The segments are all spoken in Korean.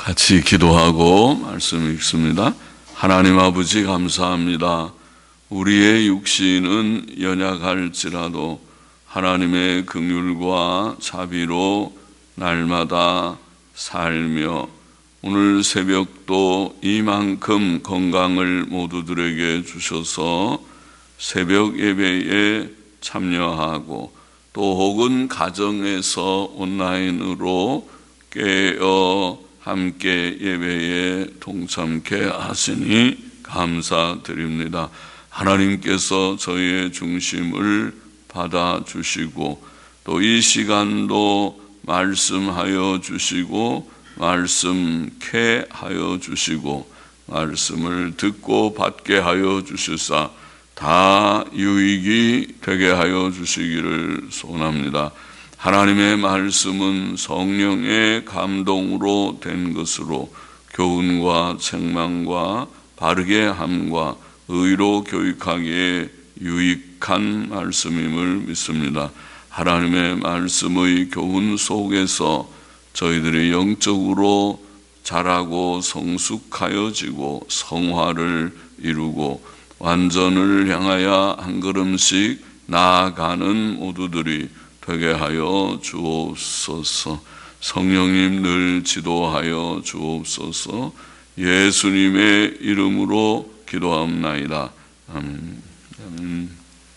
같이 기도하고 말씀 읽습니다. 하나님 아버지 감사합니다. 우리의 육신은 연약할지라도 하나님의 긍휼과 자비로 날마다 살며 오늘 새벽도 이만큼 건강을 모두들에게 주셔서 새벽 예배에 참여하고 또 혹은 가정에서 온라인으로 깨어 함께 예배에 동참케 하시니 감사드립니다. 하나님께서 저희의 중심을 받아주시고 또 이 시간도 말씀하여 주시고 말씀케 하여 주시고 말씀을 듣고 받게 하여 주시사 다 유익이 되게 하여 주시기를 소원합니다. 하나님의 말씀은 성령의 감동으로 된 것으로 교훈과 책망과 바르게 함과 의로 교육하기에 유익한 말씀임을 믿습니다. 하나님의 말씀의 교훈 속에서 저희들이 영적으로 자라고 성숙하여지고 성화를 이루고 완전을 향하여 한 걸음씩 나아가는 모두들이 되게 하여 주옵소서. 성령님 늘 지도하여 주옵소서. 예수님의 이름으로 기도합나이다. 아멘.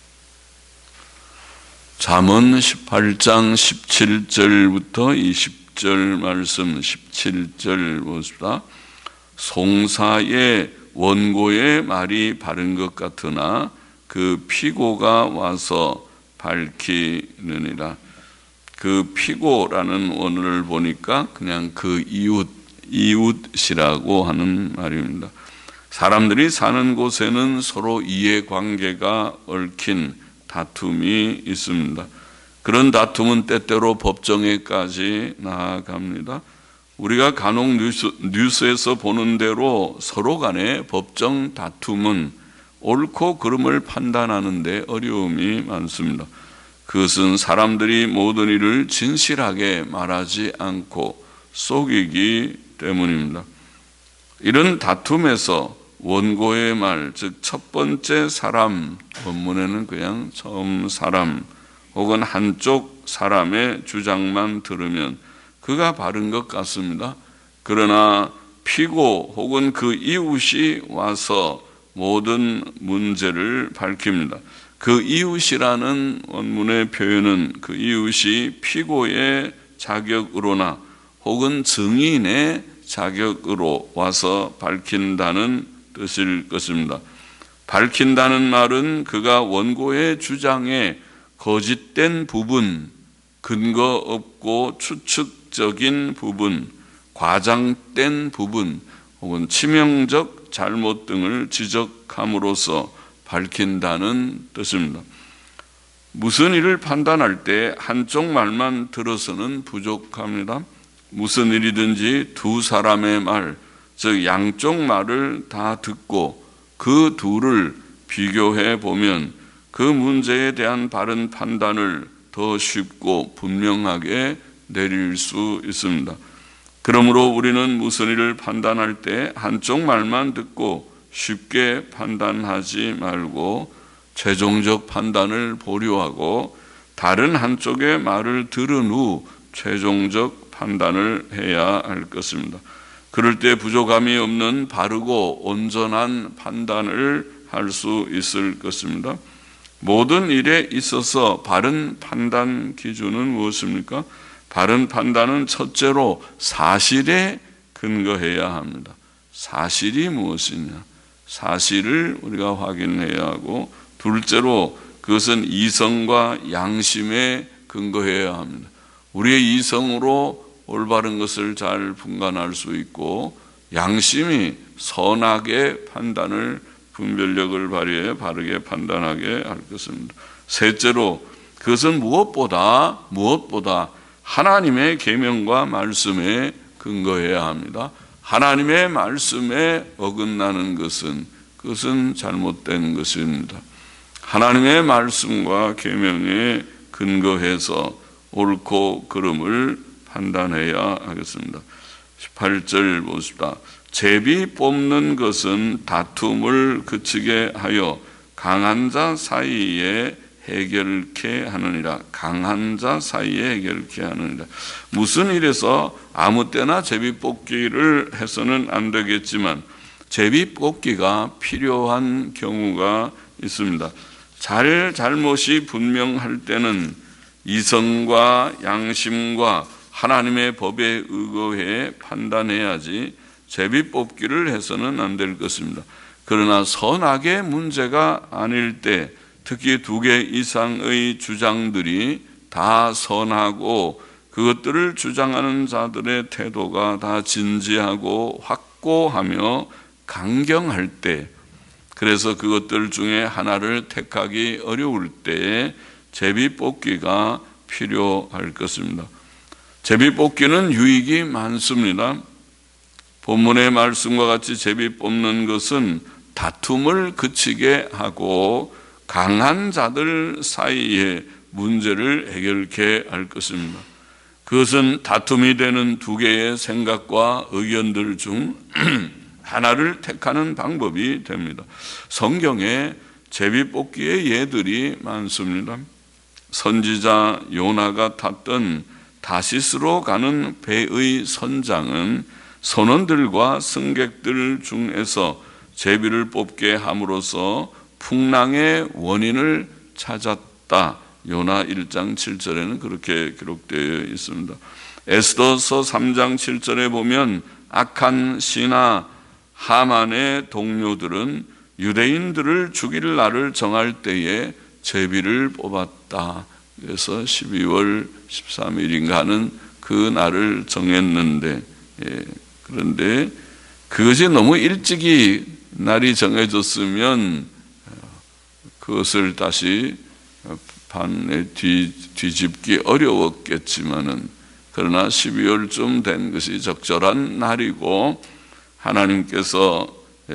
잠언 18장 17절부터 20절 말씀 17절 보십시다. 송사의 원고의 말이 바른 것 같으나 그 피고가 와서 밝히느니라. 그 피고라는 원어를 보니까 그냥 그 이웃이라고 하는 말입니다. 사람들이 사는 곳에는 서로 이해관계가 얽힌 다툼이 있습니다. 그런 다툼은 때때로 법정에까지 나아갑니다. 우리가 간혹 뉴스에서 보는 대로 서로 간의 법정 다툼은 옳고 그름을 판단하는 데 어려움이 많습니다. 그것은 사람들이 모든 일을 진실하게 말하지 않고 속이기 때문입니다. 이런 다툼에서 원고의 말, 즉 첫 번째 사람, 본문에는 그냥 처음 사람 혹은 한쪽 사람의 주장만 들으면 그가 바른 것 같습니다. 그러나 피고 혹은 그 이웃이 와서 모든 문제를 밝힙니다. 그 이웃이라는 원문의 표현은 그 이웃이 피고의 자격으로나 혹은 증인의 자격으로 와서 밝힌다는 뜻일 것입니다. 밝힌다는 말은 그가 원고의 주장에 거짓된 부분, 근거 없고 추측적인 부분, 과장된 부분 혹은 치명적 잘못 등을 지적함으로써 밝힌다는 뜻입니다. 무슨 일을 판단할 때 한쪽 말만 들어서는 부족합니다. 무슨 일이든지 두 사람의 말, 즉 양쪽 말을 다 듣고 그 둘을 비교해 보면 그 문제에 대한 바른 판단을 더 쉽고 분명하게 내릴 수 있습니다. 그러므로 우리는 무슨 일을 판단할 때 한쪽 말만 듣고 쉽게 판단하지 말고 최종적 판단을 보류하고 다른 한쪽의 말을 들은 후 최종적 판단을 해야 할 것입니다. 그럴 때 부족함이 없는 바르고 온전한 판단을 할 수 있을 것입니다. 모든 일에 있어서 바른 판단 기준은 무엇입니까? 바른 판단은 첫째로 사실에 근거해야 합니다. 사실이 무엇이냐? 사실을 우리가 확인해야 하고, 둘째로 그것은 이성과 양심에 근거해야 합니다. 우리의 이성으로 올바른 것을 잘 분간할 수 있고 양심이 선악의 판단을 분별력을 발휘해 바르게 판단하게 할 것입니다. 셋째로 그것은 무엇보다 하나님의 계명과 말씀에 근거해야 합니다. 하나님의 말씀에 어긋나는 그것은 잘못된 것입니다. 하나님의 말씀과 계명에 근거해서 옳고 그름을 판단해야 하겠습니다. 18절 보십시다. 제비 뽑는 것은 다툼을 그치게 하여 강한 자 사이에 해결케 하느니라. 강한 자 사이에 해결케 하느니라. 무슨 일에서 아무 때나 제비 뽑기를 해서는 안 되겠지만 제비 뽑기가 필요한 경우가 있습니다. 잘못이 분명할 때는 이성과 양심과 하나님의 법에 의거해 판단해야지 제비 뽑기를 해서는 안 될 것입니다. 그러나 선악의 문제가 아닐 때 특히 2개 이상의 주장들이 다 선하고 그것들을 주장하는 자들의 태도가 다 진지하고 확고하며 강경할 때, 그래서 그것들 중에 하나를 택하기 어려울 때에 제비 뽑기가 필요할 것입니다. 제비 뽑기는 유익이 많습니다. 본문의 말씀과 같이 제비 뽑는 것은 다툼을 그치게 하고 강한 자들 사이에 문제를 해결케 할 것입니다. 그것은 다툼이 되는 2개의 생각과 의견들 중 하나를 택하는 방법이 됩니다. 성경에 제비뽑기의 예들이 많습니다. 선지자 요나가 탔던 다시스로 가는 배의 선장은 선원들과 승객들 중에서 제비를 뽑게 함으로써 풍랑의 원인을 찾았다. 요나 1장 7절에는 그렇게 기록되어 있습니다. 에스더서 3장 7절에 보면 악한 신하 하만의 동료들은 유대인들을 죽일 날을 정할 때에 제비를 뽑았다. 그래서 12월 13일인가 하는 그 날을 정했는데, 그런데 그것이 너무 일찍이 날이 정해졌으면 그것을 다시 반에 뒤집기 어려웠겠지만은, 그러나 12월쯤 된 것이 적절한 날이고 하나님께서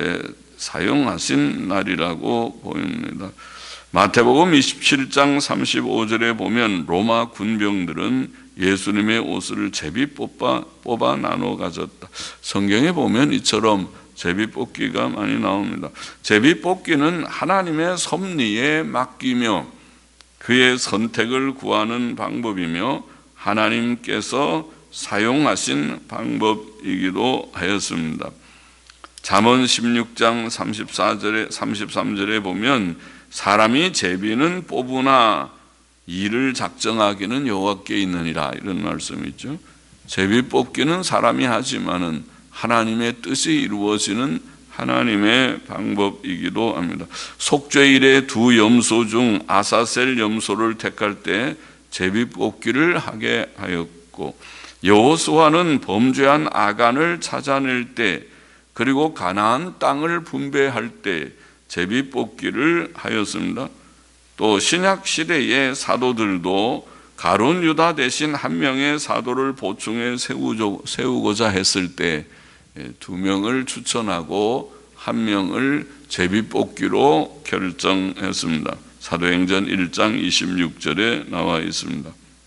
사용하신 날이라고 보입니다. 마태복음 27장 35절에 보면 로마 군병들은 예수님의 옷을 제비 뽑아 나눠 가졌다. 성경에 보면 이처럼 제비 뽑기가 많이 나옵니다. 제비 뽑기는 하나님의 섭리에 맡기며 그의 선택을 구하는 방법이며 하나님께서 사용하신 방법이기도 하였습니다. 잠언 16장 33절에 보면 사람이 제비는 뽑으나 일을 작정하기는 여호와께 있느니라, 이런 말씀이 있죠. 제비 뽑기는 사람이 하지만은 하나님의 뜻이 이루어지는 하나님의 방법이기도 합니다. 속죄일의 2 염소 중 아사셀 염소를 택할 때 제비 뽑기를 하게 하였고, 여호수아는 범죄한 아간을 찾아낼 때 그리고 가나안 땅을 분배할 때 제비 뽑기를 하였습니다. 또 신약 시대의 사도들도 가룟 유다 대신 한 명의 사도를 보충해 세우고자 했을 때 2명을 추천하고 1명을 제비 뽑기로 결정했습니다. 사도행전 1장 26절에 나와 있습니다.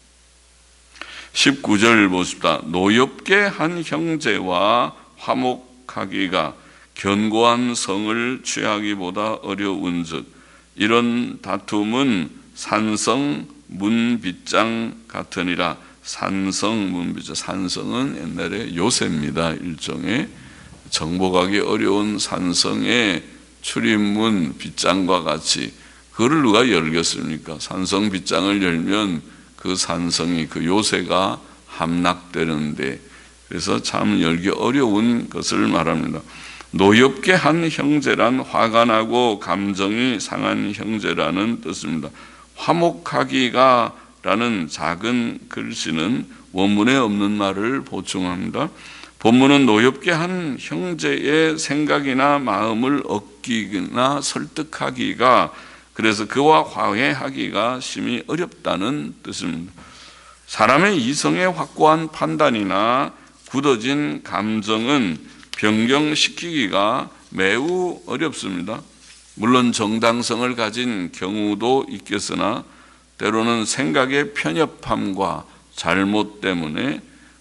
19절 보십시다. 노엽게 한 형제와 화목하기가 견고한 성을 취하기보다 어려운즉 이런 다툼은 산성 문빗장 같으니라. 산성 문빗장, 산성은 옛날에 요새입니다. 일종의 정복하기 어려운 산성의 출입문 빗장과 같이, 그걸 누가 열겠습니까? 산성 빗장을 열면 그 산성이, 그 요새가 함락되는데, 그래서 참 열기 어려운 것을 말합니다. 노엽게 한 형제란 화가 나고 감정이 상한 형제라는 뜻입니다. 화목하기가 라는 작은 글씨는 원문에 없는 말을 보충합니다. 본문은 노엽게 한 형제의 생각이나 마음을 얻기나 설득하기가, 그래서 그와 화해하기가 심히 어렵다는 뜻입니다. 사람의 이성의 확고한 판단이나 굳어진 감정은 변경시키기가 매우 어렵습니다. 물론 정당성을 가진 경우도 있겠으나 때로는 생각의 편협함과 잘못 때문에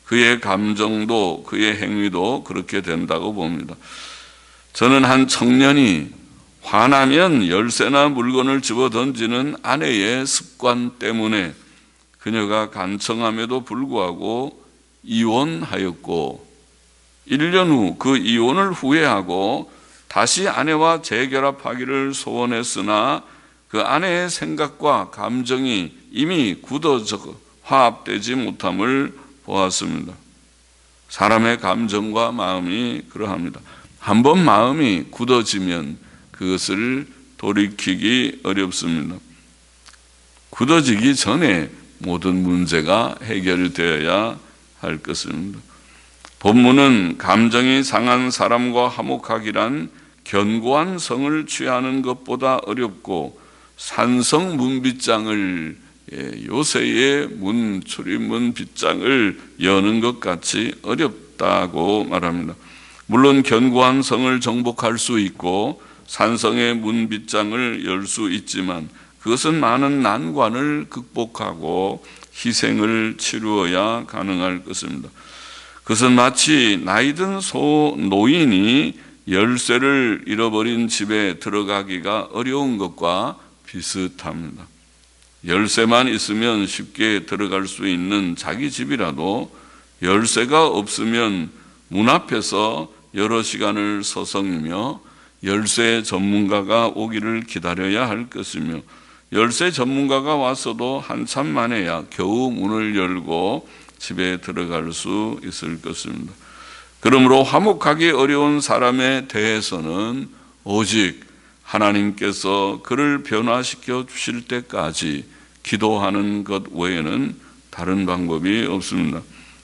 그의 감정도 그의 행위도 그렇게 된다고 봅니다. 저는 한 청년이 화나면 열쇠나 물건을 집어 던지는 아내의 습관 때문에 그녀가 간청함에도 불구하고 이혼하였고 1년 후 그 이혼을 후회하고 다시 아내와 재결합하기를 소원했으나 그 아내의 생각과 감정이 이미 굳어져 화합되지 못함을 보았습니다. 사람의 감정과 마음이 그러합니다. 한번 마음이 굳어지면 그것을 돌이키기 어렵습니다. 굳어지기 전에 모든 문제가 해결되어야 할 것입니다. 본문은 감정이 상한 사람과 화목하기란 견고한 성을 취하는 것보다 어렵고 산성 문빗장을 요새의 출입문 빗장을 여는 것 같이 어렵다고 말합니다. 물론 견고한 성을 정복할 수 있고 산성의 문빗장을 열 수 있지만 그것은 많은 난관을 극복하고 희생을 치루어야 가능할 것입니다. 그것은 마치 나이든 노인이 열쇠를 잃어버린 집에 들어가기가 어려운 것과 비슷합니다. 열쇠만 있으면 쉽게 들어갈 수 있는 자기 집이라도 열쇠가 없으면 문 앞에서 여러 시간을 서성이며 열쇠 전문가가 오기를 기다려야 할 것이며 열쇠 전문가가 왔어도 한참 만에야 겨우 문을 열고 집에 들어갈 수 있을 것입니다. 그러므로 화목하기 어려운 사람에 대해서는 오직 하나님께서 그를 변화시켜 주실 때까지 기도하는 것 외에는 다른 방법이 없습니다.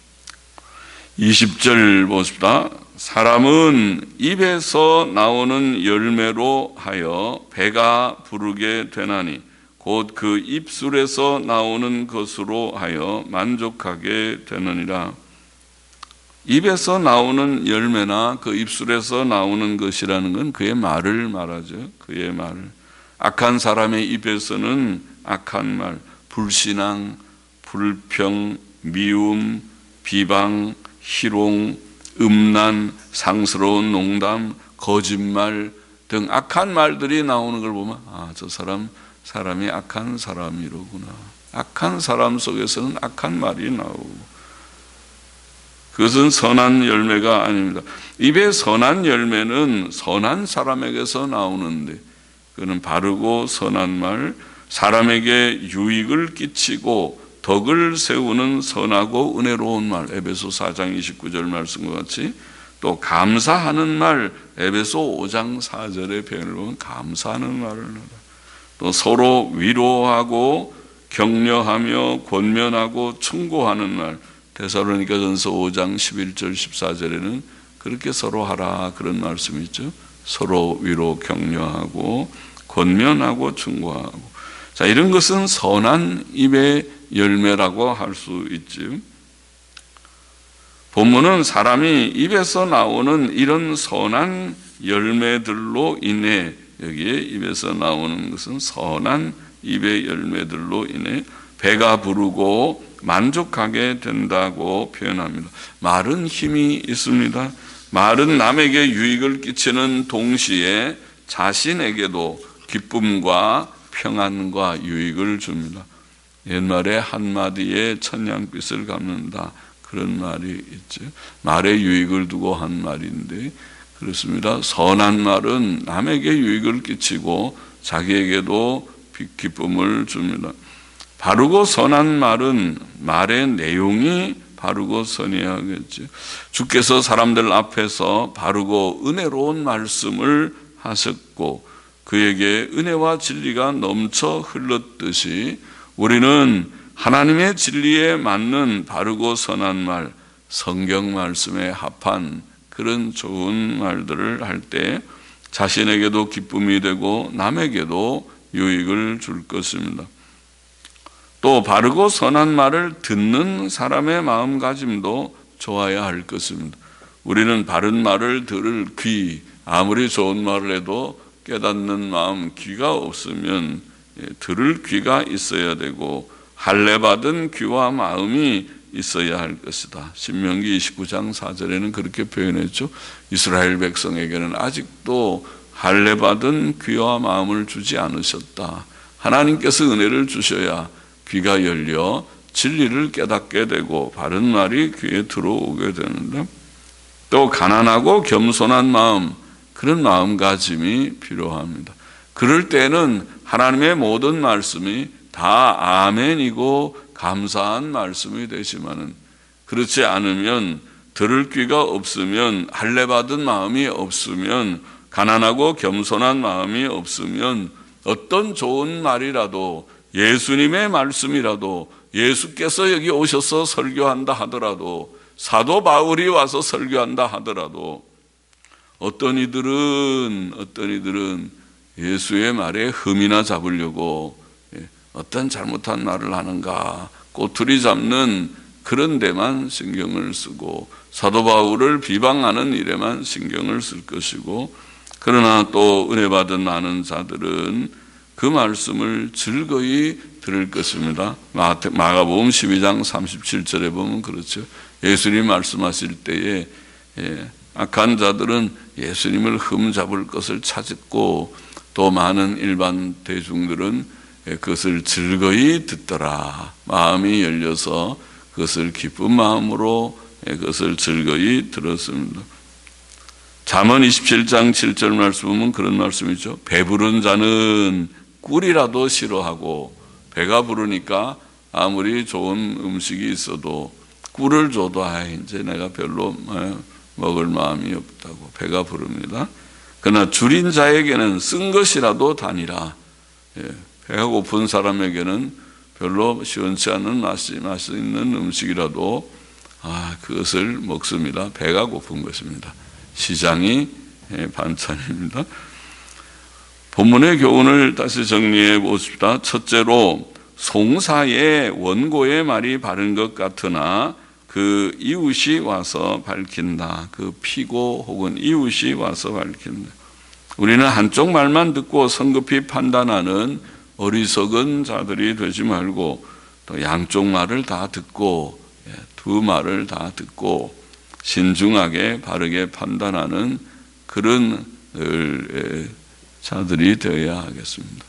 20절 보십시다. 사람은 입에서 나오는 열매로 하여 배가 부르게 되나니 곧 그 입술에서 나오는 것으로 하여 만족하게 되느니라. 입에서 나오는 열매나 그 입술에서 나오는 것이라는 건 그의 말을 말하죠. 그의 말을. 악한 사람의 입에서는 악한 말, 불신앙, 불평, 미움, 비방, 희롱, 음란, 상스러운 농담, 거짓말 등 악한 말들이 나오는 걸 보면 저 사람이 악한 사람이로구나. 악한 사람 속에서는 악한 말이 나오고 그것은 선한 열매가 아닙니다. 입에 선한 열매는 선한 사람에게서 나오는데 그는 바르고 선한 말, 사람에게 유익을 끼치고 덕을 세우는 선하고 은혜로운 말, 에베소 4장 29절 말씀과 같이 또 감사하는 말, 에베소 5장 4절의 표현을 보면 감사하는 말을 하라. 또 서로 위로하고 격려하며 권면하고 충고하는 말, 데살로니가전서 5장 11절 14절에는 그렇게 서로 하라 그런 말씀이 있죠. 서로 위로 격려하고 권면하고 충고하고. 자, 이런 것은 선한 입의 열매라고 할 수 있죠. 본문은 사람이 입에서 나오는 이런 선한 열매들로 인해, 여기에 입에서 나오는 것은 선한 입의 열매들로 인해 배가 부르고 만족하게 된다고 표현합니다. 말은 힘이 있습니다. 말은 남에게 유익을 끼치는 동시에 자신에게도 기쁨과 평안과 유익을 줍니다. 옛말에 한마디에 천냥빚을 갚는다 그런 말이 있죠. 말에 유익을 두고 한 말인데 그렇습니다. 선한 말은 남에게 유익을 끼치고 자기에게도 기쁨을 줍니다. 바르고 선한 말은 말의 내용이 바르고 선해야겠죠. 주께서 사람들 앞에서 바르고 은혜로운 말씀을 하셨고 그에게 은혜와 진리가 넘쳐 흘렀듯이 우리는 하나님의 진리에 맞는 바르고 선한 말, 성경 말씀에 합한 그런 좋은 말들을 할 때 자신에게도 기쁨이 되고 남에게도 유익을 줄 것입니다. 또 바르고 선한 말을 듣는 사람의 마음가짐도 좋아야 할 것입니다. 우리는 바른 말을 들을 귀, 아무리 좋은 말을 해도 깨닫는 마음, 귀가 없으면 들을 귀가 있어야 되고 할례받은 귀와 마음이 있어야 할 것이다. 신명기 29장 4절에는 그렇게 표현했죠. 이스라엘 백성에게는 아직도 할례받은 귀와 마음을 주지 않으셨다. 하나님께서 은혜를 주셔야 귀가 열려 진리를 깨닫게 되고 바른 말이 귀에 들어오게 되는데, 또 가난하고 겸손한 마음, 그런 마음가짐이 필요합니다. 그럴 때는 하나님의 모든 말씀이 다 아멘이고 감사한 말씀이 되지만은, 그렇지 않으면, 들을 귀가 없으면, 할례받은 마음이 없으면, 가난하고 겸손한 마음이 없으면 어떤 좋은 말이라도, 예수님의 말씀이라도, 예수께서 여기 오셔서 설교한다 하더라도, 사도 바울이 와서 설교한다 하더라도 어떤 이들은 예수의 말에 흠이나 잡으려고 어떤 잘못한 말을 하는가 꼬투리 잡는 그런 데만 신경을 쓰고, 사도 바울을 비방하는 일에만 신경을 쓸 것이고, 그러나 또 은혜 받은 많은 자들은 그 말씀을 즐거이 들을 것입니다. 마가복음 12장 37절에 보면 그렇죠. 예수님 말씀하실 때에 악한 자들은 예수님을 흠잡을 것을 찾았고, 또 많은 일반 대중들은 그것을 즐거이 듣더라. 마음이 열려서 그것을 기쁜 마음으로 그것을 즐거이 들었습니다. 잠언 27장 7절 말씀 보면 그런 말씀이죠. 배부른 자는 꿀이라도 싫어하고, 배가 부르니까 아무리 좋은 음식이 있어도 꿀을 줘도 이제 내가 별로 먹을 마음이 없다고 배가 부릅니다. 그러나 줄인 자에게는 쓴 것이라도 다니라. 배가 고픈 사람에게는 별로 시원치 않은 맛이 있는 음식이라도 그것을 먹습니다. 배가 고픈 것입니다. 시장이 반찬입니다. 본문의 교훈을 다시 정리해 보십시다. 첫째로, 송사의 원고의 말이 바른 것 같으나 그 이웃이 와서 밝힌다. 그 피고 혹은 이웃이 와서 밝힌다. 우리는 한쪽 말만 듣고 성급히 판단하는 어리석은 자들이 되지 말고, 또 양쪽 말을 다 듣고, 두 말을 다 듣고 신중하게 바르게 판단하는 그런 자들이 되어야 하겠습니다.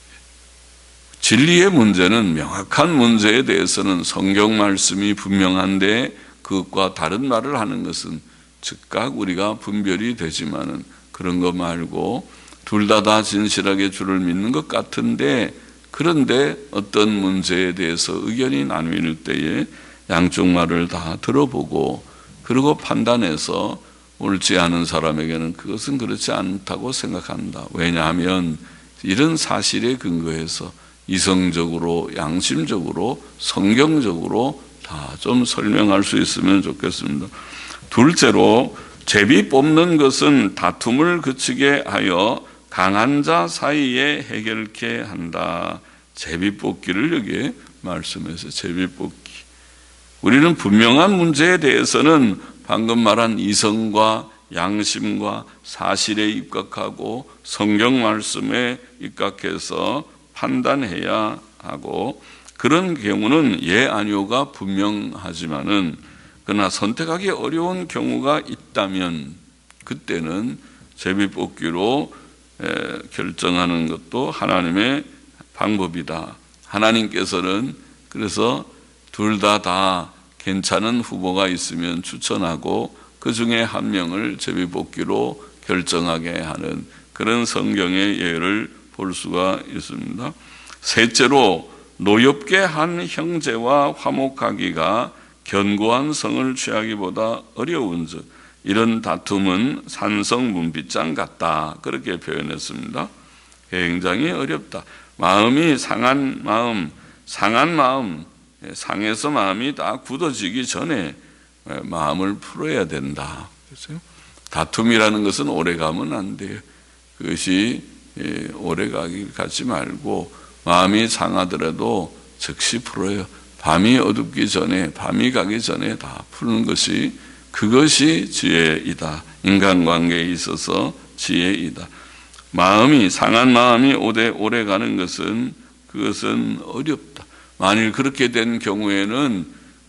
진리의 문제는, 명확한 문제에 대해서는 성경 말씀이 분명한데 그것과 다른 말을 하는 것은 즉각 우리가 분별이 되지만은, 그런 거 말고 둘 다 진실하게 주를 믿는 것 같은데, 그런데 어떤 문제에 대해서 의견이 나뉠 때에 양쪽 말을 다 들어보고 그리고 판단해서 옳지 않은 사람에게는 그것은 그렇지 않다고 생각한다. 왜냐하면 이런 사실에 근거해서 이성적으로, 양심적으로, 성경적으로 다 좀 설명할 수 있으면 좋겠습니다. 둘째로, 제비 뽑는 것은 다툼을 그치게 하여 강한 자 사이에 해결케 한다. 제비 뽑기를 여기에 말씀해서 제비 뽑기. 우리는 분명한 문제에 대해서는 방금 말한 이성과 양심과 사실에 입각하고 성경 말씀에 입각해서 판단해야 하고, 그런 경우는 예 아니오가 분명하지만은, 그러나 선택하기 어려운 경우가 있다면 그때는 제비뽑기로 결정하는 것도 하나님의 방법이다. 하나님께서는 그래서 둘 다 괜찮은 후보가 있으면 추천하고 그 중에 한 명을 제비뽑기로 결정하게 하는 그런 성경의 예를 볼 수가 있습니다. 셋째로, 노엽게 한 형제와 화목하기가 견고한 성을 취하기보다 어려운즉 이런 다툼은 산성 문빗장 같다. 그렇게 표현했습니다. 굉장히 어렵다. 마음이 상한 마음, 상해서 마음이 다 굳어지기 전에 마음을 풀어야 된다. 그렇죠? 다툼이라는 것은 오래가면 안 돼요. 그것이 오래가지 말고 마음이 상하더라도 즉시 풀어요. 밤이 어둡기 전에, 밤이 가기 전에 다 푸는 것이, 그것이 지혜이다. 인간관계에 있어서 지혜이다. 상한 마음이 오래 가는 것은, 그것은 어렵다. 만일 그렇게 된 경우에는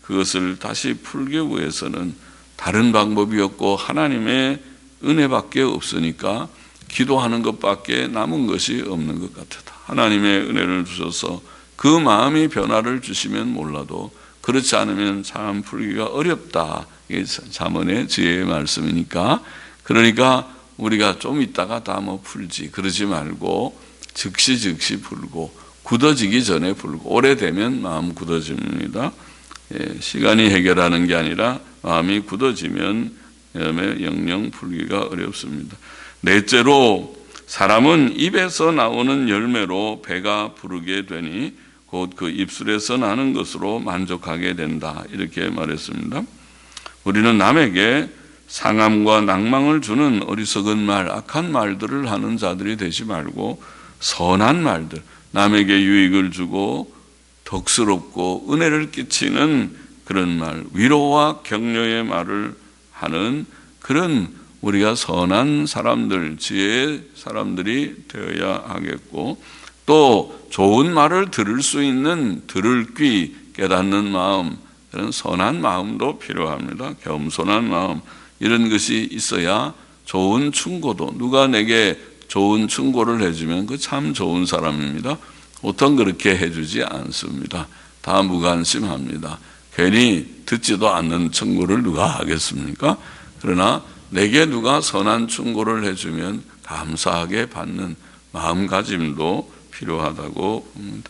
그것을 다시 풀기 위해서는 다른 방법이 없고 하나님의 은혜밖에 없으니까 기도하는 것밖에 남은 것이 없는 것 같다. 하나님의 은혜를 주셔서 그 마음이 변화를 주시면 몰라도 그렇지 않으면 참 풀기가 어렵다. 이게 잠언의 지혜의 말씀이니까, 그러니까 우리가 좀 있다가 다 뭐 풀지 그러지 말고 즉시 풀고 굳어지기 전에 풀고, 오래되면 마음 굳어집니다. 시간이 해결하는 게 아니라 마음이 굳어지면 영영 풀기가 어렵습니다. 넷째로, 사람은 입에서 나오는 열매로 배가 부르게 되니 곧 그 입술에서 나는 것으로 만족하게 된다. 이렇게 말했습니다. 우리는 남에게 상함과 낭망을 주는 어리석은 말, 악한 말들을 하는 자들이 되지 말고 선한 말들, 남에게 유익을 주고 덕스럽고 은혜를 끼치는 그런 말, 위로와 격려의 말을 하는 그런 우리가 선한 사람들, 지혜의 사람들이 되어야 하겠고, 또 좋은 말을 들을 수 있는 들을 귀, 깨닫는 마음, 그런 선한 마음도 필요합니다. 겸손한 마음, 이런 것이 있어야 좋은 충고도, 누가 내게 좋은 충고를 해주면 그 참 좋은 사람입니다. 보통 그렇게 해주지 않습니다. 다 무관심합니다. 괜히 듣지도 않는 충고를 누가 하겠습니까? 그러나 내게 누가 선한 충고를 해주면 감사하게 받는 마음가짐도 필요하다고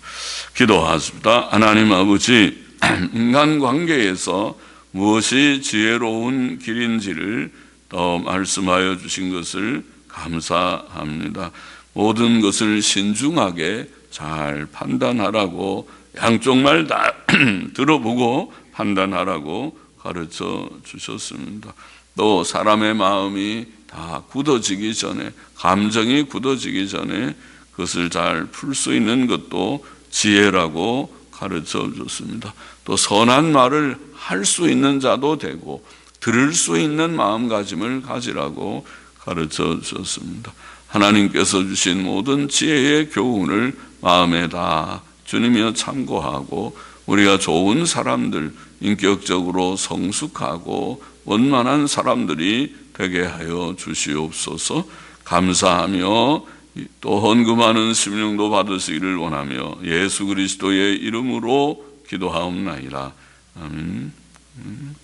기도하십니다. 하나님 아버지, 인간관계에서 무엇이 지혜로운 길인지를 더 말씀하여 주신 것을 감사합니다. 모든 것을 신중하게 잘 판단하라고, 양쪽 말 다 들어보고 판단하라고 가르쳐 주셨습니다. 또 사람의 마음이 다 굳어지기 전에, 감정이 굳어지기 전에 그것을 잘 풀 수 있는 것도 지혜라고 가르쳐 줬습니다. 또 선한 말을 할 수 있는 자도 되고 들을 수 있는 마음가짐을 가지라고 가르쳐 주셨습니다. 하나님께서 주신 모든 지혜의 교훈을 마음에 다 주님이여 참고하고 우리가 좋은 사람들, 인격적으로 성숙하고 원만한 사람들이 되게 하여 주시옵소서. 감사하며 또 헌금하는 심령도 받으시기를 원하며 예수 그리스도의 이름으로 기도하옵나이다. 아멘.